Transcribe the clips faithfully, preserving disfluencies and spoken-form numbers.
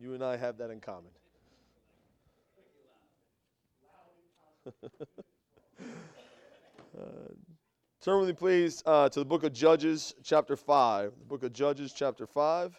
You and I have that in common. uh, turn with me, please, uh, to the book of Judges, chapter five. The book of Judges, chapter five.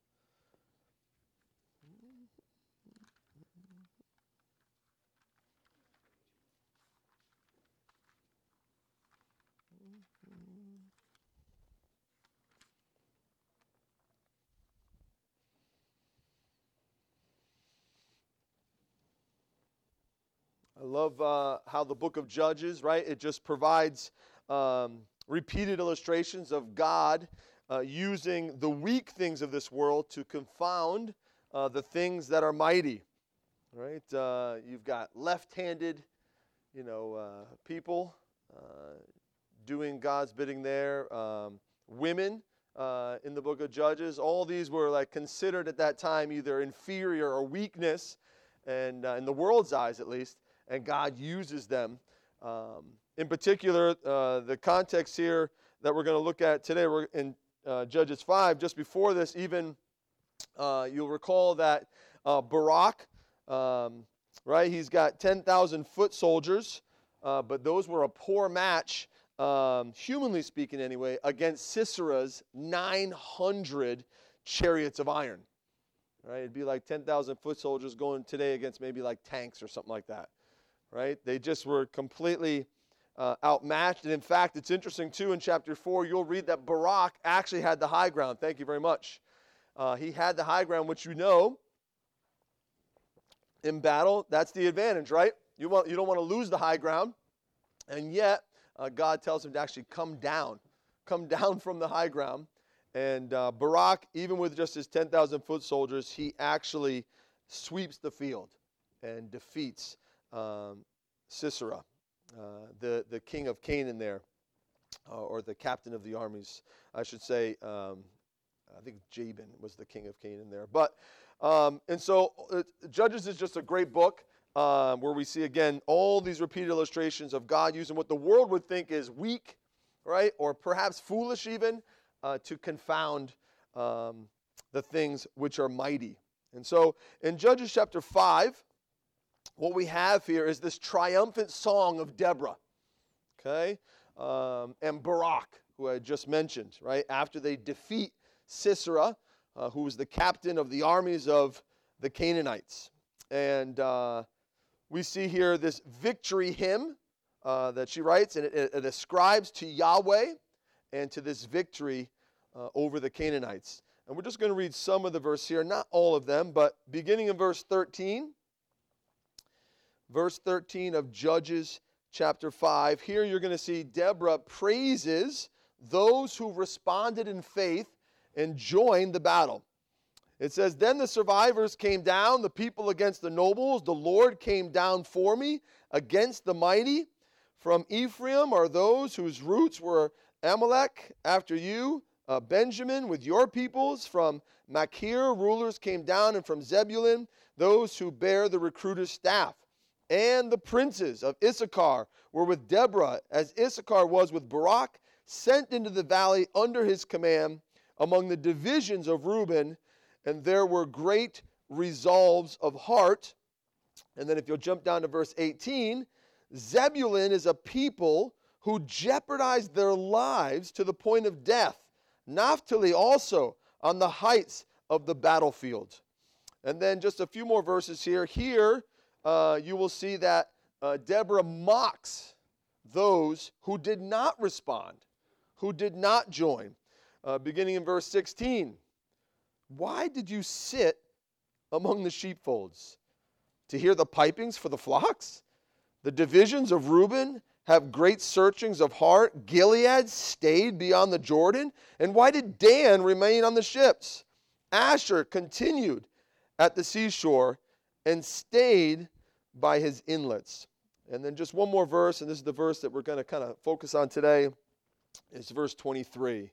I love uh, how the book of Judges, right, it just provides um, repeated illustrations of God uh, using the weak things of this world to confound uh, the things that are mighty, right? Uh, you've got left-handed, you know, uh, people uh, doing God's bidding there, um, women uh, in the book of Judges. All these were like considered at that time either inferior or weakness, and uh, in the world's eyes at least. And God uses them. Um, in particular, uh, the context here that we're going to look at today, we're in uh, Judges five. Just before this, even uh, you'll recall that uh, Barak, um, right? He's got ten thousand foot soldiers, uh, but those were a poor match, um, humanly speaking, anyway, against Sisera's nine hundred chariots of iron. Right? It'd be like ten thousand foot soldiers going today against maybe like tanks or something like that. Right? They just were completely uh, outmatched. And in fact, it's interesting, too, in chapter four, you'll read that Barak actually had the high ground. Thank you very much. Uh, he had the high ground, which you know, in battle, that's the advantage, right? You want, you don't want to lose the high ground. And yet, uh, God tells him to actually come down. Come down from the high ground. And uh, Barak, even with just his ten thousand foot soldiers, he actually sweeps the field and defeats Um, Sisera, uh, the, the king of Canaan there, uh, or the captain of the armies, I should say. Um, I think Jabin was the king of Canaan there. But, um, and so uh, Judges is just a great book uh, where we see, again, all these repeated illustrations of God using what the world would think is weak, right, or perhaps foolish even, uh, to confound um, the things which are mighty. And so in Judges chapter five, what we have here is this triumphant song of Deborah, okay, um, and Barak, who I just mentioned, right, after they defeat Sisera, uh, who was the captain of the armies of the Canaanites. And uh, we see here this victory hymn uh, that she writes, and it, it ascribes to Yahweh and to this victory uh, over the Canaanites. And we're just going to read some of the verse here, not all of them, but beginning in verse thirteen. Verse thirteen of Judges chapter five. Here you're going to see Deborah praises those who responded in faith and joined the battle. It says, "Then the survivors came down, the people against the nobles. The Lord came down for me against the mighty. From Ephraim are those whose roots were Amalek after you, uh, Benjamin with your peoples. From Machir rulers came down, and from Zebulun those who bear the recruiter's staff. And the princes of Issachar were with Deborah, as Issachar was with Barak, sent into the valley under his command among the divisions of Reuben, and there were great resolves of heart." And then if you'll jump down to verse eighteen, "Zebulun is a people who jeopardized their lives to the point of death. Naphtali also on the heights of the battlefield." And then just a few more verses here. Here, Uh, you will see that uh, Deborah mocks those who did not respond, who did not join. Uh, beginning in verse sixteen, "Why did you sit among the sheepfolds? To hear the pipings for the flocks? The divisions of Reuben have great searchings of heart. Gilead stayed beyond the Jordan. And why did Dan remain on the ships? Asher continued at the seashore and stayed by his inlets." And then just one more verse, and this is the verse that we're going to kind of focus on today, is verse twenty-three.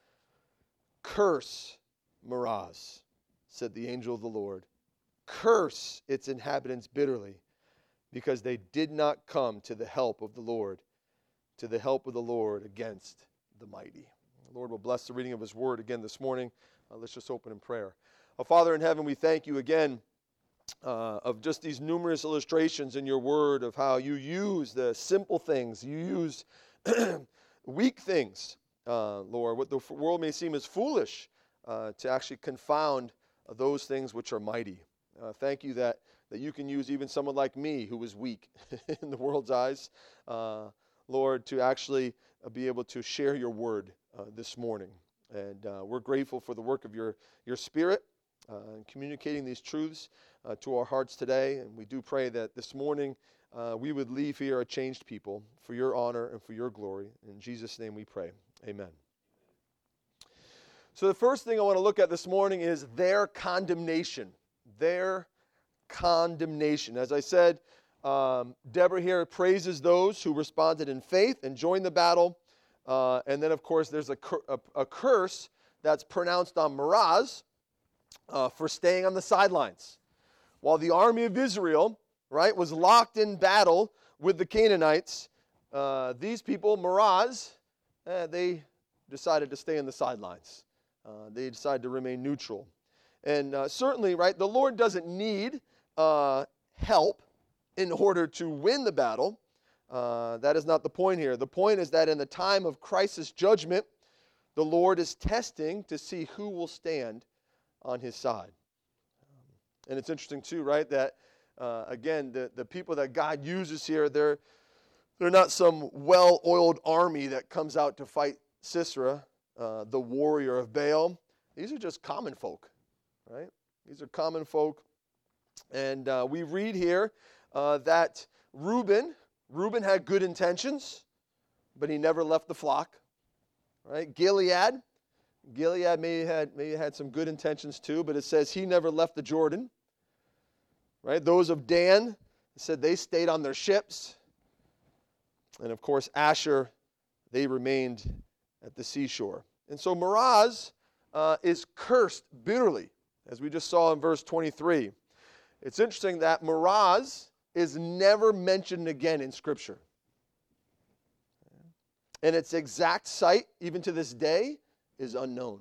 "Curse Meroz, said the angel of the Lord. Curse its inhabitants bitterly, because they did not come to the help of the Lord, to the help of the Lord against the mighty." The Lord will bless the reading of his word again this morning. Uh, let's just open in prayer. Oh, Father in heaven, we thank you again uh, of just these numerous illustrations in your word of how you use the simple things, you use weak things, uh, Lord, what the world may seem as foolish, uh, to actually confound those things which are mighty. Uh, thank you that, that you can use even someone like me who is weak in the world's eyes, uh, Lord, to actually uh, be able to share your word uh, this morning. And uh, we're grateful for the work of your, your Spirit uh, in communicating these truths uh, to our hearts today. And we do pray that this morning uh, we would leave here a changed people for your honor and for your glory. In Jesus' name we pray. Amen. So the first thing I want to look at this morning is their condemnation. Their condemnation. As I said, um, Deborah here praises those who responded in faith and joined the battle. Uh, and then, of course, there's a, cur- a, a curse that's pronounced on Meroz uh, for staying on the sidelines. While the army of Israel, right, was locked in battle with the Canaanites, uh, these people, Meroz, eh, they decided to stay on the sidelines. Uh, they decided to remain neutral. And uh, certainly, right, the Lord doesn't need uh, help in order to win the battle. Uh, that is not the point here. The point is that in the time of crisis judgment, the Lord is testing to see who will stand on his side. Um, and it's interesting too, right, that uh, again, the, the people that God uses here, they're, they're not some well-oiled army that comes out to fight Sisera, uh, the warrior of Baal. These are just common folk, right? These are common folk. And uh, we read here uh, that Reuben, Reuben had good intentions, but he never left the flock, right? Gilead, Gilead maybe had, maybe had some good intentions too, but it says he never left the Jordan, right? Those of Dan, it said they stayed on their ships. And of course, Asher, they remained at the seashore. And so Meroz uh, is cursed bitterly, as we just saw in verse twenty-three. It's interesting that Meroz is never mentioned again in Scripture. And its exact site, even to this day, is unknown.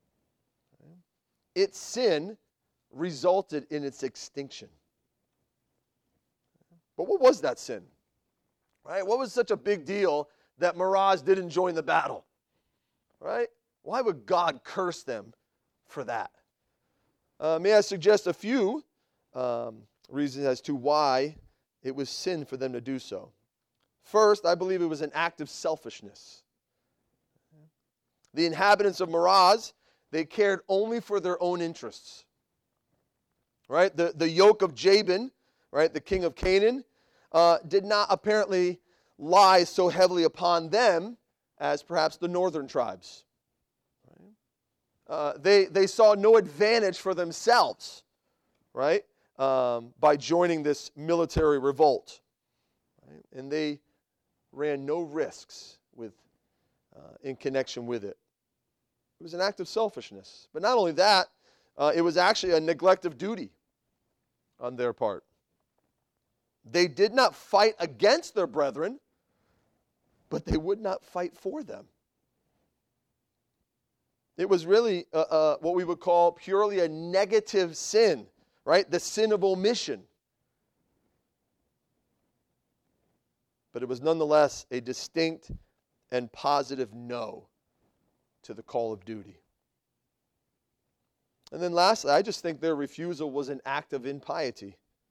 Its sin resulted in its extinction. But what was that sin? Right? What was such a big deal that Meroz didn't join the battle? Right? Why would God curse them for that? Uh, may I suggest a few um, reasons as to why it was sin for them to do so. First, I believe it was an act of selfishness. The inhabitants of Meroz, they cared only for their own interests. Right? The, the yoke of Jabin, right, the king of Canaan, uh, did not apparently lie so heavily upon them as perhaps the northern tribes. Right? Uh, they, they saw no advantage for themselves, right, um, by joining this military revolt. Right? And they ran no risks with, uh, in connection with it. It was an act of selfishness. But not only that, uh, it was actually a neglect of duty on their part. They did not fight against their brethren, but they would not fight for them. It was really uh, uh, what we would call purely a negative sin, right? The sin of omission. But it was nonetheless a distinct and positive no to the call of duty. And then lastly, I just think their refusal was an act of impiety.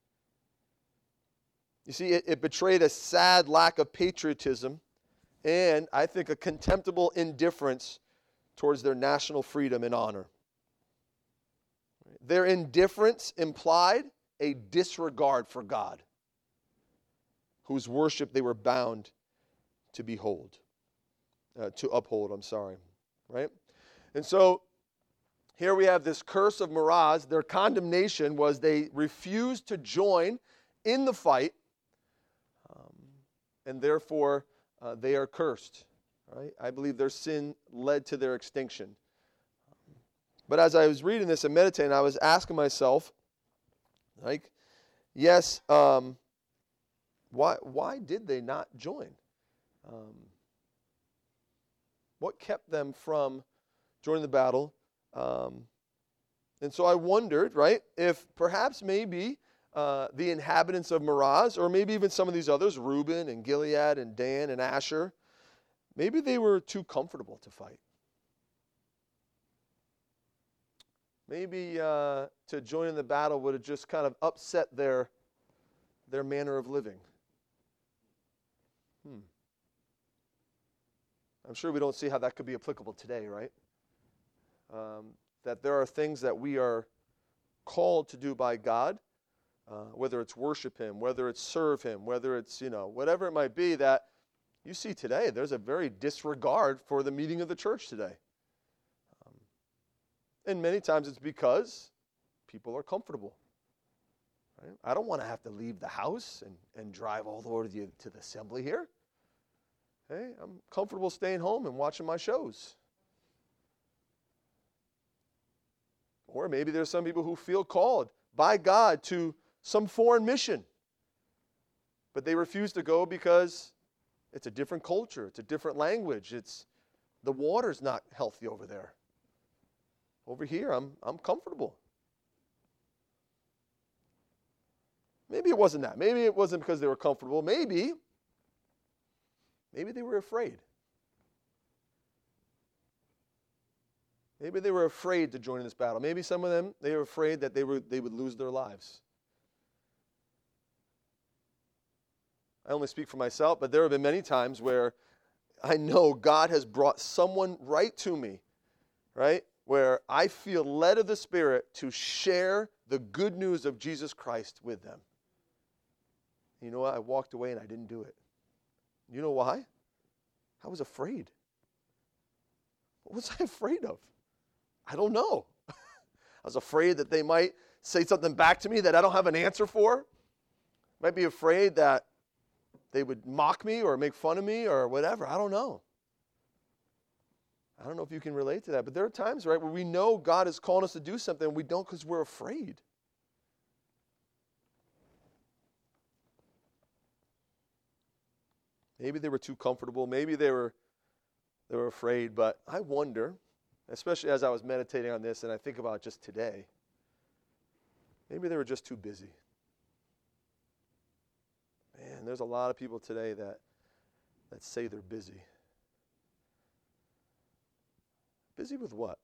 You see, it, it betrayed a sad lack of patriotism and, I think, a contemptible indifference towards their national freedom and honor. Their indifference implied a disregard for God, whose worship they were bound to behold, uh, to uphold, I'm sorry, right? And so, here we have this curse of Meroz. Their condemnation was they refused to join in the fight, um, and therefore uh, they are cursed. Right? I believe their sin led to their extinction. But as I was reading this and meditating, I was asking myself, like, yes, um, why why did they not join? Um, what kept them from joining the battle? Um, And so I wondered, right, if perhaps maybe uh, the inhabitants of Meroz, or maybe even some of these others, Reuben and Gilead and Dan and Asher, maybe they were too comfortable to fight. Maybe uh, to join in the battle would have just kind of upset their, their manner of living. Hmm. I'm sure we don't see how that could be applicable today, right? Um, that there are things that we are called to do by God, uh, whether it's worship Him, whether it's serve Him, whether it's, you know, whatever it might be, that you see today, there's a very disregard for the meeting of the church today. Um, and many times it's because people are comfortable. Right? I don't want to have to leave the house and, and drive all the way to the, to the assembly here. Hey, I'm comfortable staying home and watching my shows. Or maybe there's some people who feel called by God to some foreign mission, but they refuse to go because it's a different culture, it's a different language, it's the water's not healthy over there. Over here, I'm I'm comfortable. Maybe it wasn't that. Maybe it wasn't because they were comfortable. Maybe, maybe they were afraid. Maybe they were afraid to join in this battle. Maybe some of them, they were afraid that they were they would lose their lives. I only speak for myself, but there have been many times where I know God has brought someone right to me, right, where I feel led of the Spirit to share the good news of Jesus Christ with them. You know what? I walked away and I didn't do it. You know why? I was afraid. What was I afraid of? I don't know. I was afraid that they might say something back to me that I don't have an answer for. Might be afraid that they would mock me or make fun of me or whatever. I don't know. I don't know if you can relate to that. But there are times, right, where we know God is calling us to do something and we don't because we're afraid. Maybe they were too comfortable. Maybe they were they were afraid. But I wonder, especially as I was meditating on this and I think about just today, maybe they were just too busy. Man, there's a lot of people today that that say they're busy. Busy with what?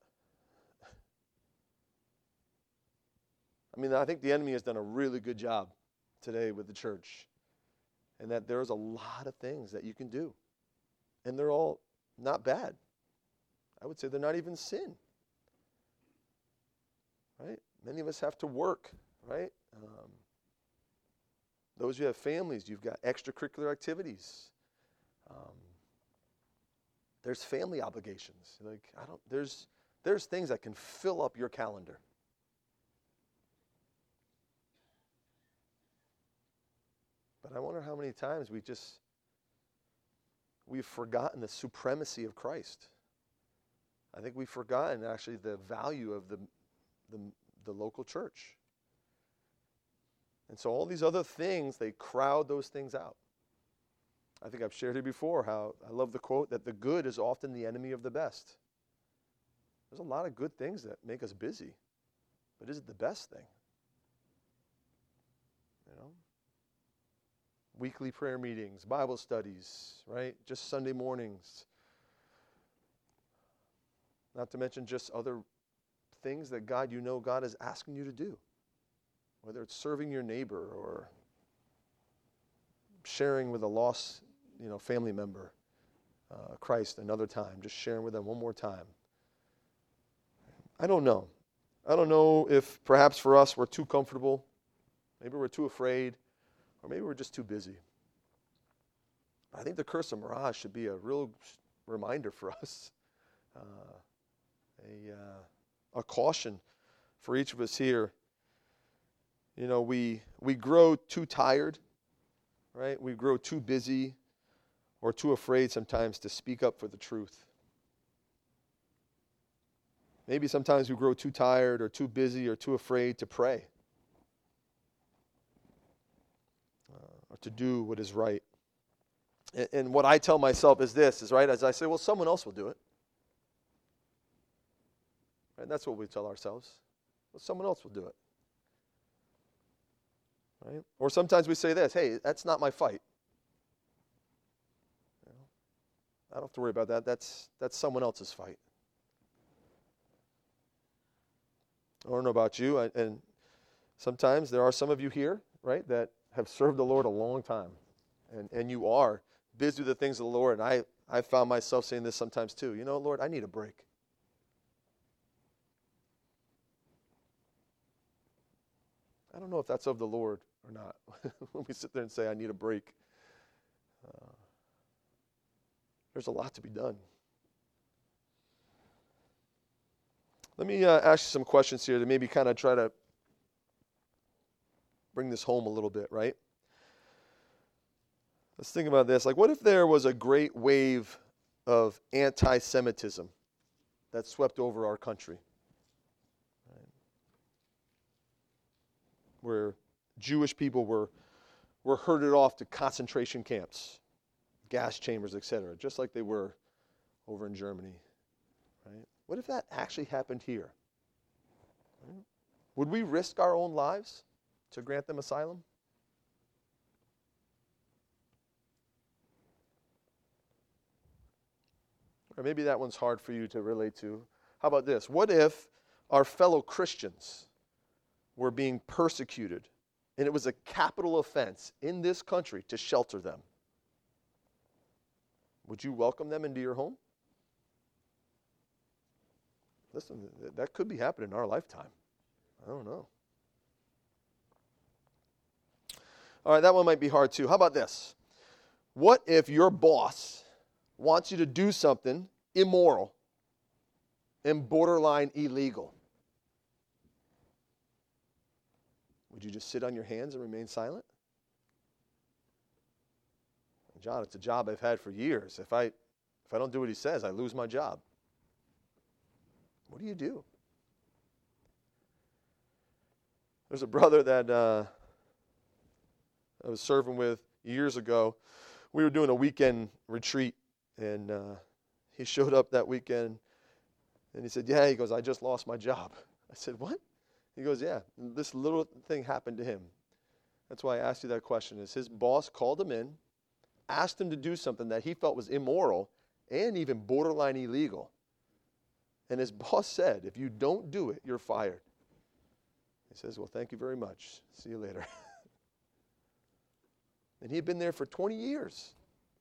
I mean, I think the enemy has done a really good job today with the church. And that there's a lot of things that you can do. And they're all not bad. I would say they're not even sin. Right? Many of us have to work, right? Um, those who have families, you've got extracurricular activities. Um, there's family obligations. Like I don't. There's there's things that can fill up your calendar. But I wonder how many times we just we've forgotten the supremacy of Christ. I think we've forgotten actually the value of the the, the local church. And so all these other things, they crowd those things out. I think I've shared it before how I love the quote that the good is often the enemy of the best. There's a lot of good things that make us busy, but is it the best thing? You know? Weekly prayer meetings, Bible studies, right? Just Sunday mornings. Not to mention just other things that God, you know God is asking you to do. Whether it's serving your neighbor or sharing with a lost, you know, family member, uh, Christ another time, just sharing with them one more time. I don't know. I don't know if perhaps for us we're too comfortable, maybe we're too afraid, or maybe we're just too busy. I think the curse of Meroz should be a real reminder for us, uh, a, uh, a caution for each of us here. You know, we we grow too tired, right? We grow too busy or too afraid sometimes to speak up for the truth. Maybe sometimes we grow too tired or too busy or too afraid to pray uh, or to do what is right. And, and what I tell myself is this, is right, as I say, well, someone else will do it. Right? That's what we tell ourselves. Well, someone else will do it. Right? Or sometimes we say this, hey, that's not my fight. You know, I don't have to worry about that. That's, that's someone else's fight. I don't know about you, I, and sometimes there are some of you here, right, that have served the Lord a long time, and, and you are busy with the things of the Lord, and I, I found myself saying this sometimes too. You know, Lord, I need a break. I don't know if that's of the Lord or not. When we sit there and say, I need a break. Uh, there's a lot to be done. Let me uh, ask you some questions here to maybe kind of try to bring this home a little bit, right? Let's think about this. Like, what if there was a great wave of anti-Semitism that swept over our country? Right? Where Jewish people were, were herded off to concentration camps, gas chambers, et cetera, just like they were over in Germany. Right? What if that actually happened here? Right? Would we risk our own lives to grant them asylum? Or maybe that one's hard for you to relate to. How about this? What if our fellow Christians were being persecuted and it was a capital offense in this country to shelter them? Would you welcome them into your home? Listen, that could be happening in our lifetime. I don't know. All right, that one might be hard too. How about this? What if your boss wants you to do something immoral and borderline illegal? Would you just sit on your hands and remain silent? John, it's a job I've had for years. If I, if I don't do what he says, I lose my job. What do you do? There's a brother that uh, I was serving with years ago. We were doing a weekend retreat, and uh, he showed up that weekend, and he said, yeah, he goes, I just lost my job. I said, what? He goes, yeah, this little thing happened to him. That's why I asked you that question. Is his boss called him in, asked him to do something that he felt was immoral and even borderline illegal. And his boss said, if you don't do it, you're fired. He says, well, thank you very much. See you later. And he had been there for twenty years.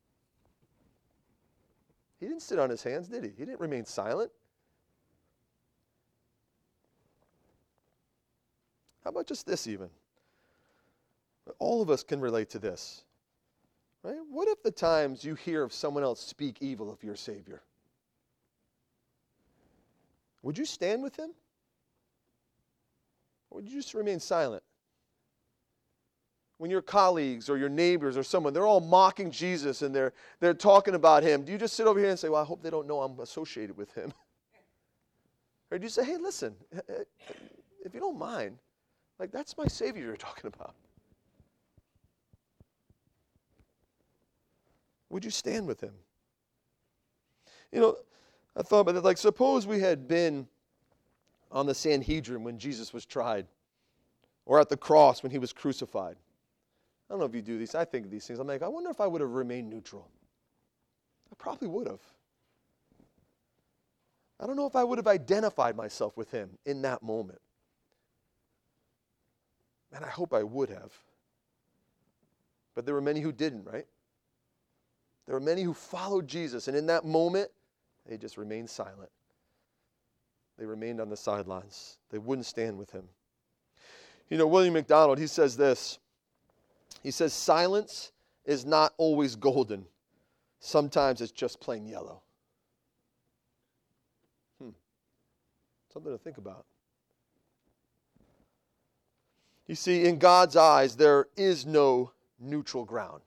He didn't sit on his hands, did he? He didn't remain silent. How about just this even? All of us can relate to this. Right? What if the times you hear of someone else speak evil of your Savior? Would you stand with him? Or would you just remain silent? When your colleagues or your neighbors or someone, they're all mocking Jesus and they're, they're talking about him, do you just sit over here and say, well, I hope they don't know I'm associated with him? Or do you say, hey, listen, if you don't mind, like that's my Savior you're talking about. Would you stand with him? You know, I thought about it, like suppose we had been on the Sanhedrin when Jesus was tried, or at the cross when he was crucified. I don't know if you do these. I think of these things. I'm like, I wonder if I would have remained neutral. I probably would have. I don't know if I would have identified myself with him in that moment. And I hope I would have. But there were many who didn't, right? There were many who followed Jesus, and in that moment, they just remained silent. They remained on the sidelines. They wouldn't stand with him. You know, William MacDonald, he says this. He says, silence is not always golden. Sometimes it's just plain yellow. Hmm. Something to think about. You see, in God's eyes, there is no neutral ground.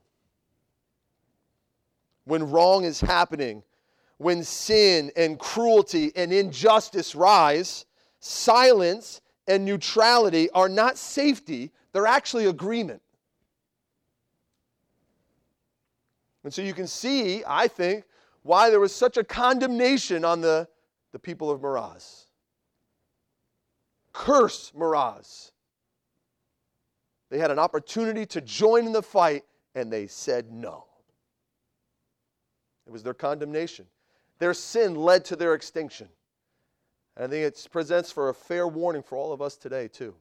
When wrong is happening, when sin and cruelty and injustice rise, silence and neutrality are not safety, they're actually agreement. And so you can see, I think, why there was such a condemnation on the, the people of Meroz. curse Meroz. They had an opportunity to join in the fight, and they said no. It was their condemnation. Their sin led to their extinction. And I think it presents for a fair warning for all of us today, too.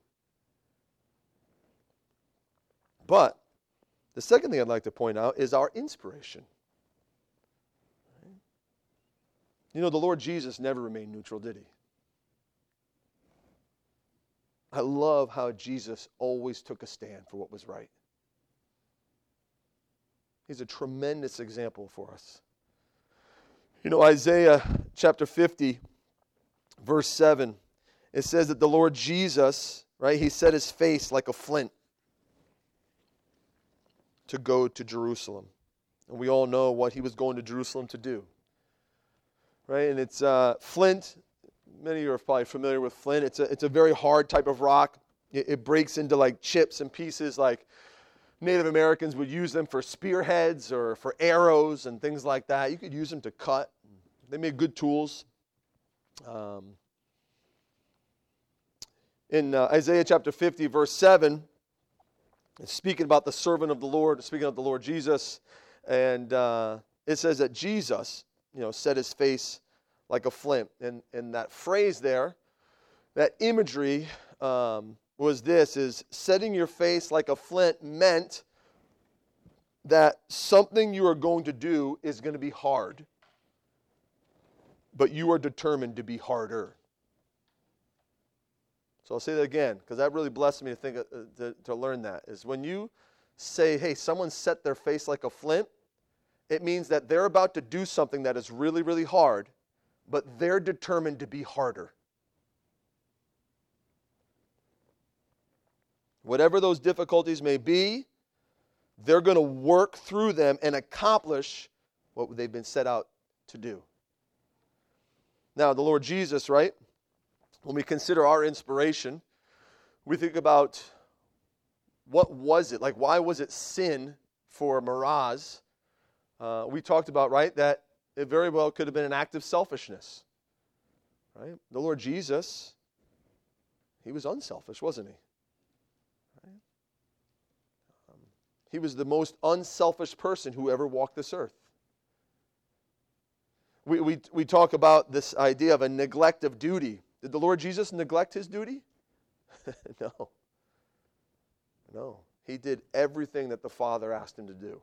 But the second thing I'd like to point out is our inspiration. You know, the Lord Jesus never remained neutral, did he? I love how Jesus always took a stand for what was right. He's a tremendous example for us. You know, Isaiah chapter fifty, verse seven, it says that the Lord Jesus, right, he set his face like a flint to go to Jerusalem. And we all know what he was going to Jerusalem to do. Right, and it's uh, flint. Many of you are probably familiar with flint. It's a, it's a very hard type of rock. It, it breaks into like chips and pieces, like Native Americans would use them for spearheads or for arrows and things like that. You could use them to cut. They made good tools. Um, in uh, Isaiah chapter fifty, verse seven, it's speaking about the servant of the Lord, speaking of the Lord Jesus, and uh, it says that Jesus, you know, set his face like a flint. And, and that phrase there, that imagery um, was this, is setting your face like a flint meant that something you are going to do is going to be hard, but you are determined to be harder. So I'll say that again, because that really blessed me to think uh, to, to learn that, is when you say, hey, someone set their face like a flint, it means that they're about to do something that is really, really hard, but they're determined to be harder. Whatever those difficulties may be, they're going to work through them and accomplish what they've been set out to do. Now, the Lord Jesus, right? When we consider our inspiration, we think about what was it? Like, why was it sin for Meroz? Uh, we talked about, right, that it very well could have been an act of selfishness. Right? The Lord Jesus, he was unselfish, wasn't he? Right? Um, he was the most unselfish person who ever walked this earth. We, we, we talk about this idea of a neglect of duty. Did the Lord Jesus neglect his duty? No. No. He did everything that the Father asked him to do.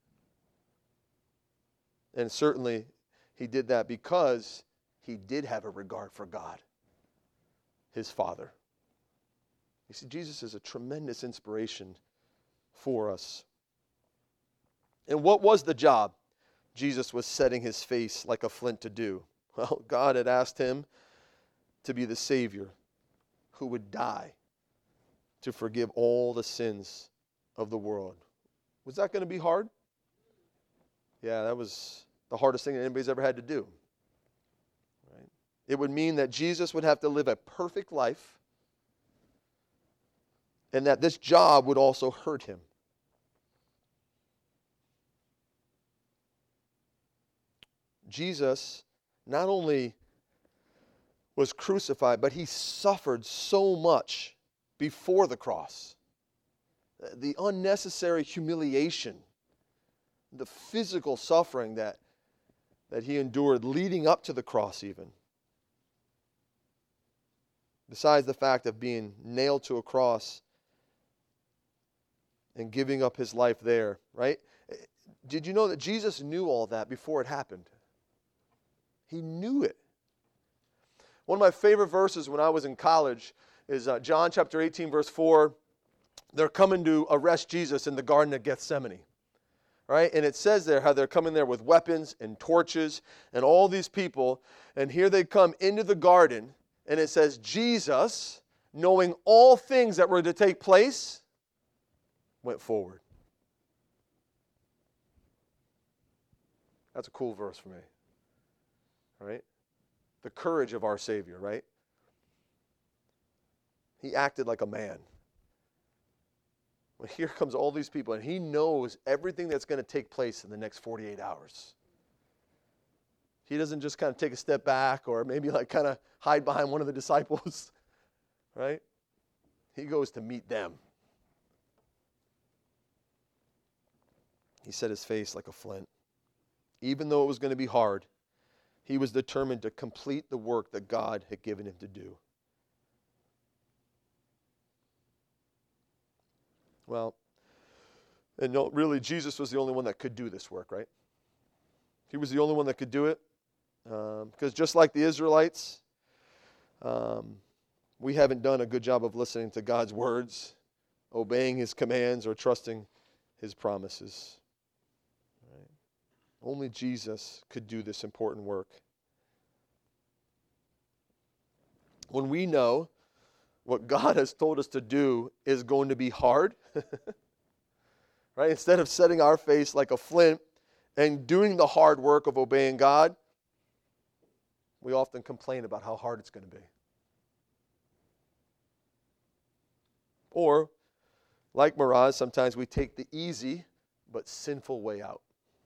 And certainly he did that because he did have a regard for God, his Father. You see, Jesus is a tremendous inspiration for us. And what was the job Jesus was setting his face like a flint to do? Well, God had asked him to be the Savior who would die to forgive all the sins of the world. Was that going to be hard? Yeah, that was the hardest thing that anybody's ever had to do. Right? It would mean that Jesus would have to live a perfect life, and that this job would also hurt him. Jesus not only was crucified, but he suffered so much before the cross. The unnecessary humiliation, the physical suffering that, that he endured leading up to the cross even. Besides the fact of being nailed to a cross and giving up his life there, right? Did you know that Jesus knew all that before it happened? He knew it. One of my favorite verses when I was in college is uh, John chapter eighteen, verse four. They're coming to arrest Jesus in the Garden of Gethsemane. Right? And it says there how they're coming there with weapons and torches and all these people. And here they come into the garden. And it says, Jesus, knowing all things that were to take place, went forward. That's a cool verse for me. Right? The courage of our Savior, right? He acted like a man. Well, here comes all these people, and he knows everything that's going to take place in the next forty-eight hours. He doesn't just kind of take a step back or maybe like kind of hide behind one of the disciples. right? He goes to meet them. He set his face like a flint. Even though it was going to be hard, he was determined to complete the work that God had given him to do. Well, and no, really, Jesus was the only one that could do this work, right? He was the only one that could do it. Um, because just like the Israelites, um, we haven't done a good job of listening to God's words, obeying his commands, or trusting his promises. Right? Only Jesus could do this important work. When we know what God has told us to do is going to be hard, right? Instead of setting our face like a flint and doing the hard work of obeying God, we often complain about how hard it's going to be. Or, like Mirage, sometimes we take the easy but sinful way out.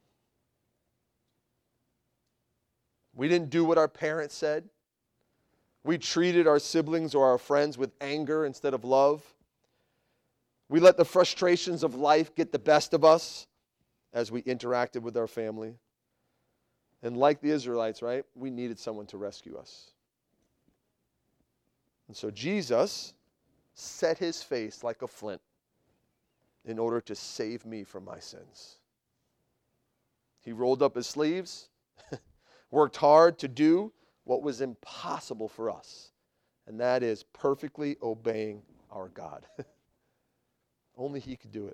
We didn't do what our parents said. We treated our siblings or our friends with anger instead of love. We let the frustrations of life get the best of us as we interacted with our family. And like the Israelites, right, we needed someone to rescue us. And so Jesus set his face like a flint in order to save me from my sins. He rolled up his sleeves, worked hard to do what was impossible for us, and that is perfectly obeying our God. Only he could do it.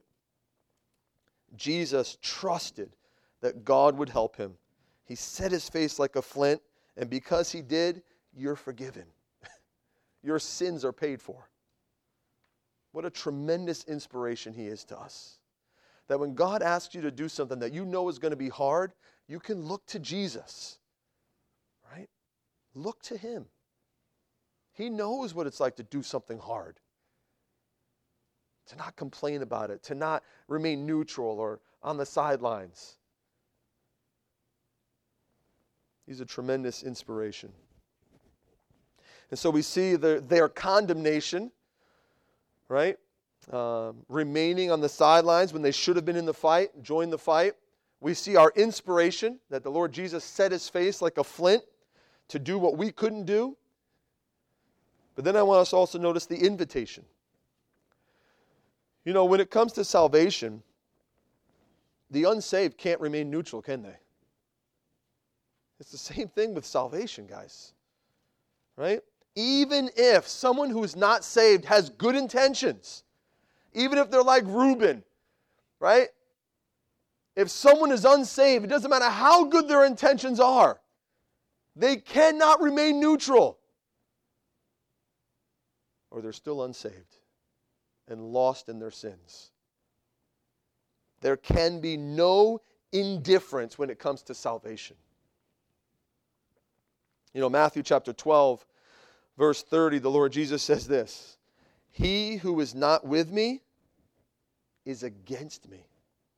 Jesus trusted that God would help him. He set his face like a flint, and because he did, you're forgiven. Your sins are paid for. What a tremendous inspiration he is to us. That when God asks you to do something that you know is going to be hard, you can look to Jesus. Right? Look to him. He knows what it's like to do something hard. To not complain about it, to not remain neutral or on the sidelines. He's a tremendous inspiration. And so we see their, their condemnation, right? Um, remaining on the sidelines when they should have been in the fight, joined the fight. We see our inspiration, that the Lord Jesus set his face like a flint to do what we couldn't do. But then I want us to also notice the invitation. You know, when it comes to salvation, the unsaved can't remain neutral, can they? It's the same thing with salvation, guys. Right? Even if someone who's not saved has good intentions, even if they're like Reuben, right? If someone is unsaved, it doesn't matter how good their intentions are, they cannot remain neutral. Or they're still unsaved and lost in their sins. There can be no indifference when it comes to salvation. You know, Matthew chapter twelve, verse thirty, the Lord Jesus says this, "He who is not with me is against me."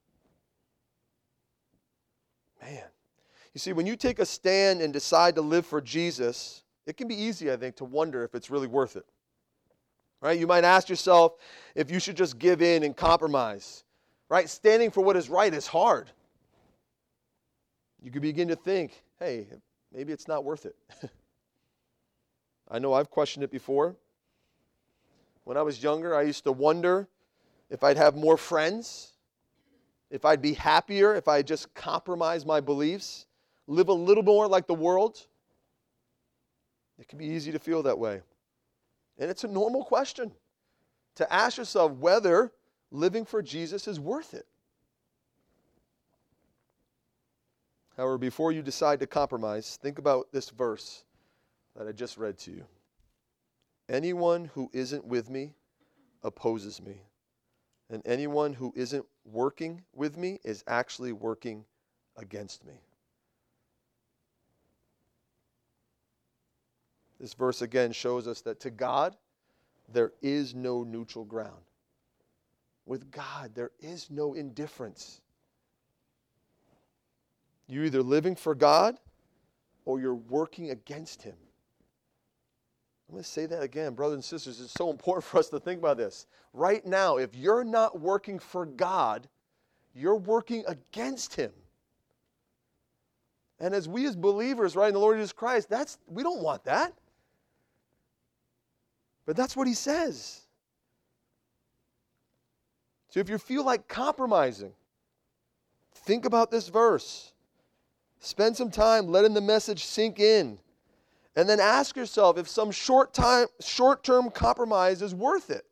Man, you see, when you take a stand and decide to live for Jesus, it can be easy, I think, to wonder if it's really worth it. Right? You might ask yourself if you should just give in and compromise. Right? Standing for what is right is hard. You could begin to think, hey, maybe it's not worth it. I know I've questioned it before. When I was younger, I used to wonder if I'd have more friends, if I'd be happier, if I just compromise my beliefs, live a little more like the world. It can be easy to feel that way. And it's a normal question to ask yourself whether living for Jesus is worth it. However, before you decide to compromise, think about this verse that I just read to you. Anyone who isn't with me opposes me. And anyone who isn't working with me is actually working against me. This verse again shows us that to God, there is no neutral ground. With God, there is no indifference. You're either living for God or you're working against him. I'm going to say that again, brothers and sisters. It's so important for us to think about this. Right now, if you're not working for God, you're working against him. And as we as believers, right, in the Lord Jesus Christ, that's we don't want that. But that's what he says. So if you feel like compromising, think about this verse. Spend some time letting the message sink in. And then ask yourself if some short time, short-term compromise is worth it.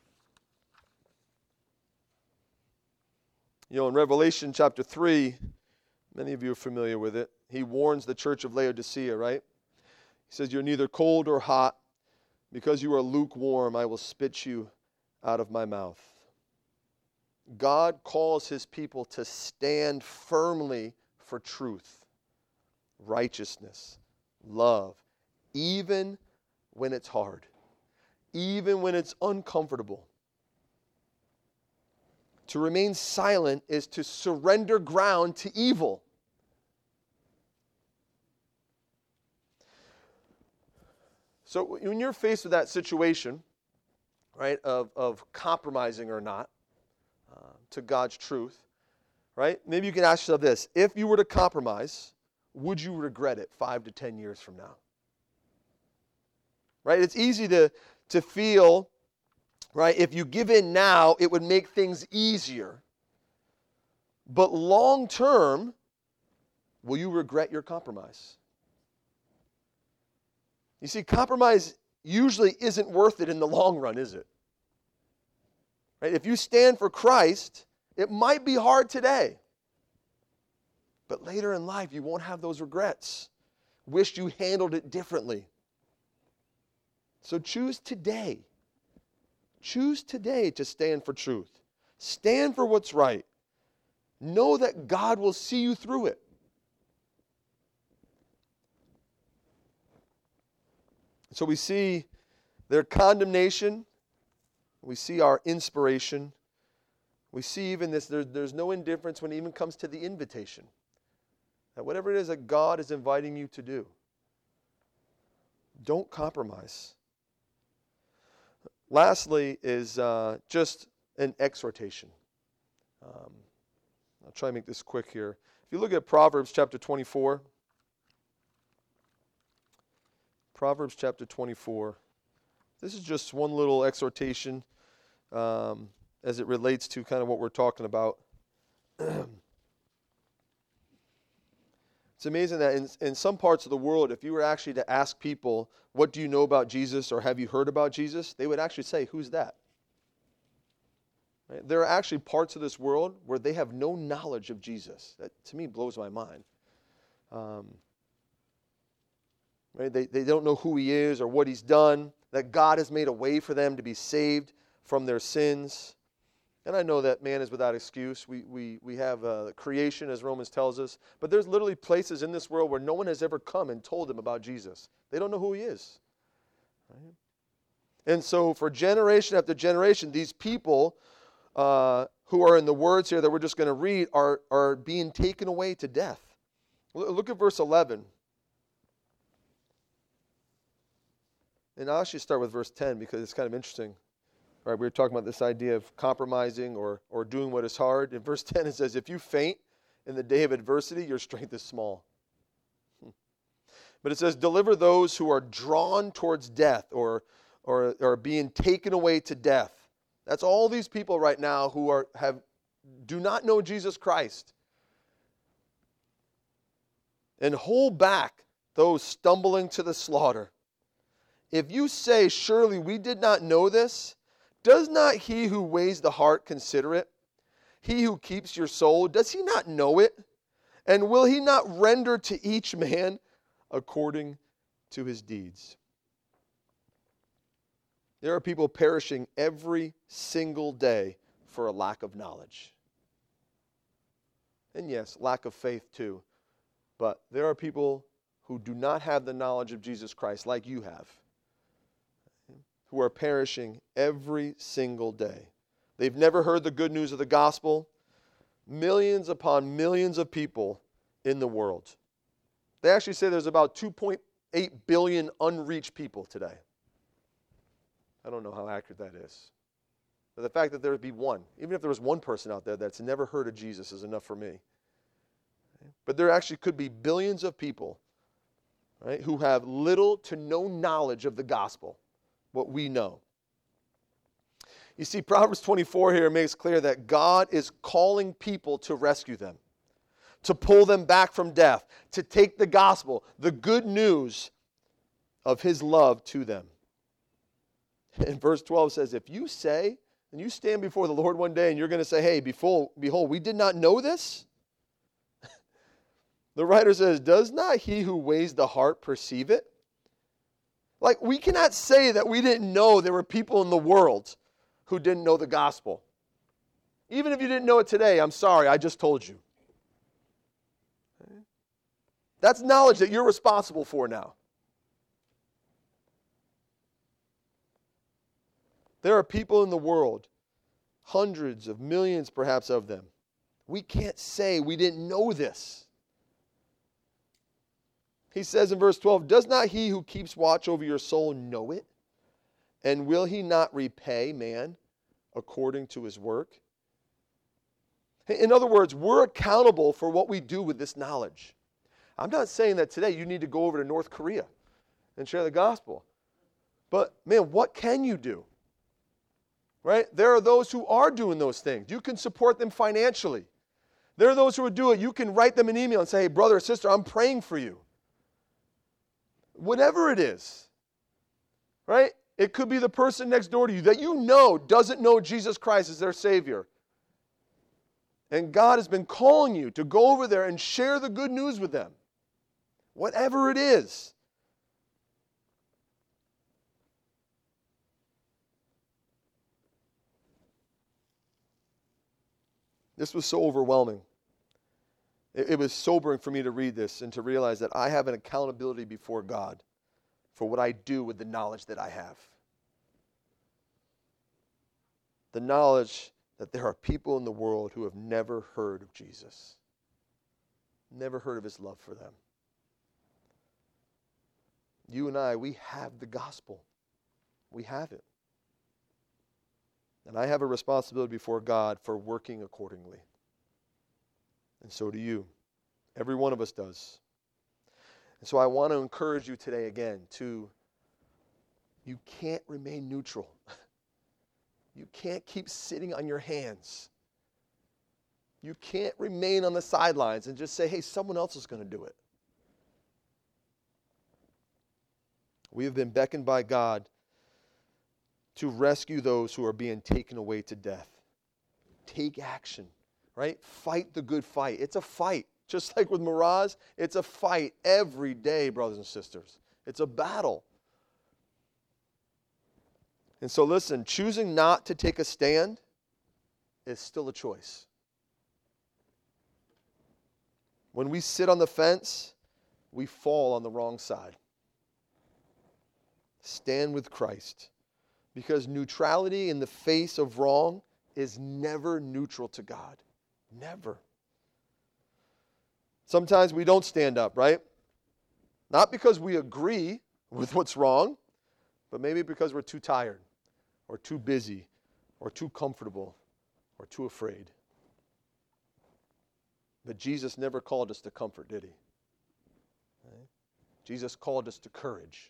You know, in Revelation chapter three, many of you are familiar with it. He warns the church of Laodicea, right? He says, you're neither cold or hot. Because you are lukewarm, I will spit you out of my mouth. God calls his people to stand firmly for truth, righteousness, love, even when it's hard, even when it's uncomfortable. To remain silent is to surrender ground to evil. So when you're faced with that situation, right, of, of compromising or not uh, to God's truth, right, maybe you can ask yourself this. If you were to compromise, would you regret it five to ten years from now? Right? It's easy to, to feel, right, if you give in now, it would make things easier. But long term, will you regret your compromise? You see, compromise usually isn't worth it in the long run, is it? Right? If you stand for Christ, it might be hard today. But later in life, you won't have those regrets. Wish you handled it differently. So choose today. Choose today to stand for truth. Stand for what's right. Know that God will see you through it. So we see their condemnation. We see our inspiration. We see even this, there, there's no indifference when it even comes to the invitation. That whatever it is that God is inviting you to do, don't compromise. Lastly is uh, just an exhortation. Um, I'll try and make this quick here. If you look at Proverbs chapter twenty-four, Proverbs chapter twenty-four, this is just one little exhortation um, as it relates to kind of what we're talking about. It's amazing that in, in some parts of the world, if you were actually to ask people, what do you know about Jesus or have you heard about Jesus? They would actually say, who's that? Right? There are actually parts of this world where they have no knowledge of Jesus. That, to me, blows my mind. Um, right? They, they don't know who he is or what he's done, that God has made a way for them to be saved from their sins. And I know that man is without excuse. We we we have uh, creation, as Romans tells us. But there's literally places in this world where no one has ever come and told them about Jesus. They don't know who he is. Right? And so for generation after generation, these people uh, who are in the words here that we're just going to read are, are being taken away to death. Look at verse eleven. And I'll actually start with verse ten because it's kind of interesting. All right, we were talking about this idea of compromising or, or doing what is hard. In verse ten, it says, if you faint in the day of adversity, your strength is small. Hmm. But it says, deliver those who are drawn towards death or, or, or being taken away to death. That's all these people right now who are have do not know Jesus Christ. And hold back those stumbling to the slaughter. If you say, surely we did not know this, does not he who weighs the heart consider it? He who keeps your soul, does he not know it? And will he not render to each man according to his deeds? There are people perishing every single day for a lack of knowledge. And yes, lack of faith too. But there are people who do not have the knowledge of Jesus Christ like you have, who are perishing every single day. They've never heard the good news of the gospel. Millions upon millions of people in the world. They actually say there's about two point eight billion unreached people today. I don't know how accurate that is. But the fact that there be one, even if there was one person out there that's never heard of Jesus, is enough for me. But there actually could be billions of people, right, who have little to no knowledge of the gospel, what we know. You see, Proverbs twenty-four here makes clear that God is calling people to rescue them, to pull them back from death, to take the gospel, the good news of his love to them. And verse twelve says, if you say, and you stand before the Lord one day and you're going to say, hey, behold, behold, we did not know this. The writer says, does not he who weighs the heart perceive it? Like, we cannot say that we didn't know there were people in the world who didn't know the gospel. Even if you didn't know it today, I'm sorry, I just told you. That's knowledge that you're responsible for now. There are people in the world, hundreds of millions perhaps of them. We can't say we didn't know this. He says in verse twelve, does not he who keeps watch over your soul know it? And will he not repay man according to his work? In other words, we're accountable for what we do with this knowledge. I'm not saying that today you need to go over to North Korea and share the gospel. But, man, what can you do? Right? There are those who are doing those things. You can support them financially. There are those who would do it. You can write them an email and say, hey, brother or sister, I'm praying for you. Whatever it is. Right? It could be the person next door to you that you know doesn't know Jesus Christ as their Savior. And God has been calling you to go over there and share the good news with them. Whatever it is. This was so overwhelming. It, it was sobering for me to read this and to realize that I have an accountability before God for what I do with the knowledge that I have. The knowledge that there are people in the world who have never heard of Jesus. Never heard of his love for them. You and I, we have the gospel. We have it. And I have a responsibility before God for working accordingly. And so do you. Every one of us does. And so I want to encourage you today again to, you can't remain neutral. You can't keep sitting on your hands. You can't remain on the sidelines and just say, hey, someone else is going to do it. We have been beckoned by God to rescue those who are being taken away to death. Take action, right? Fight the good fight. It's a fight. Just like with Miraz, it's a fight every day, brothers and sisters. It's a battle. And so listen, choosing not to take a stand is still a choice. When we sit on the fence, we fall on the wrong side. Stand with Christ. Because neutrality in the face of wrong is never neutral to God. Never. Sometimes we don't stand up, right? Not because we agree with what's wrong, but maybe because we're too tired, or too busy, or too comfortable, or too afraid. But Jesus never called us to comfort, did he? Right? Jesus called us to courage.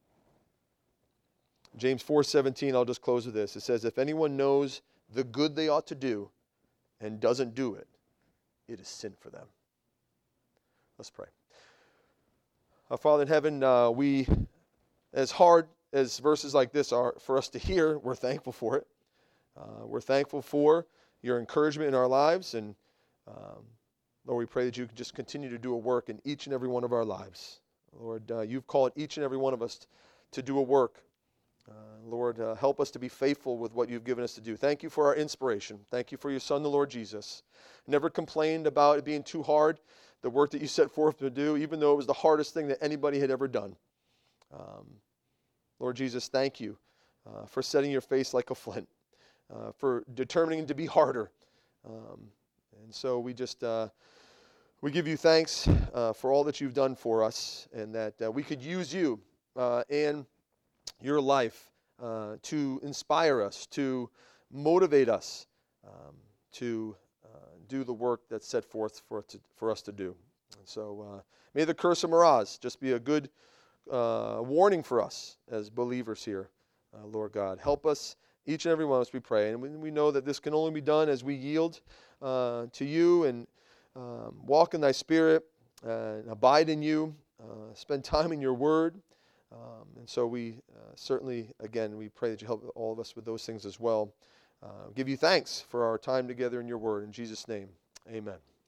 James four seventeen, I'll just close with this. It says, if anyone knows the good they ought to do and doesn't do it, it is sin for them. Let's pray. Our Father in heaven, uh, we, as hard as verses like this are for us to hear, we're thankful for it. Uh, we're thankful for your encouragement in our lives. And um, Lord, we pray that you can just continue to do a work in each and every one of our lives. Lord, uh, you've called each and every one of us to do a work. Uh, Lord, uh, help us to be faithful with what you've given us to do. Thank you for our inspiration. Thank you for your Son, the Lord Jesus. Never complained about it being too hard, the work that you set forth to do, even though it was the hardest thing that anybody had ever done. Um, Lord Jesus, thank you uh, for setting your face like a flint, uh, for determining to be harder. Um, and so we just, uh, we give you thanks uh, for all that you've done for us, and that uh, we could use you uh, and your life uh, to inspire us, to motivate us um, to uh, do the work that's set forth for, to, for us to do. And so uh, may the curse of Meroz just be a good uh, warning for us as believers here, uh, Lord God. Help us, each and every one of us, we pray. And we, we know that this can only be done as we yield uh, to you and um, walk in thy spirit, uh, and abide in you, uh, spend time in your word. Um, and so we uh, certainly, again, we pray that you help all of us with those things as well. Uh, give you thanks for our time together in your word. In Jesus' name, amen.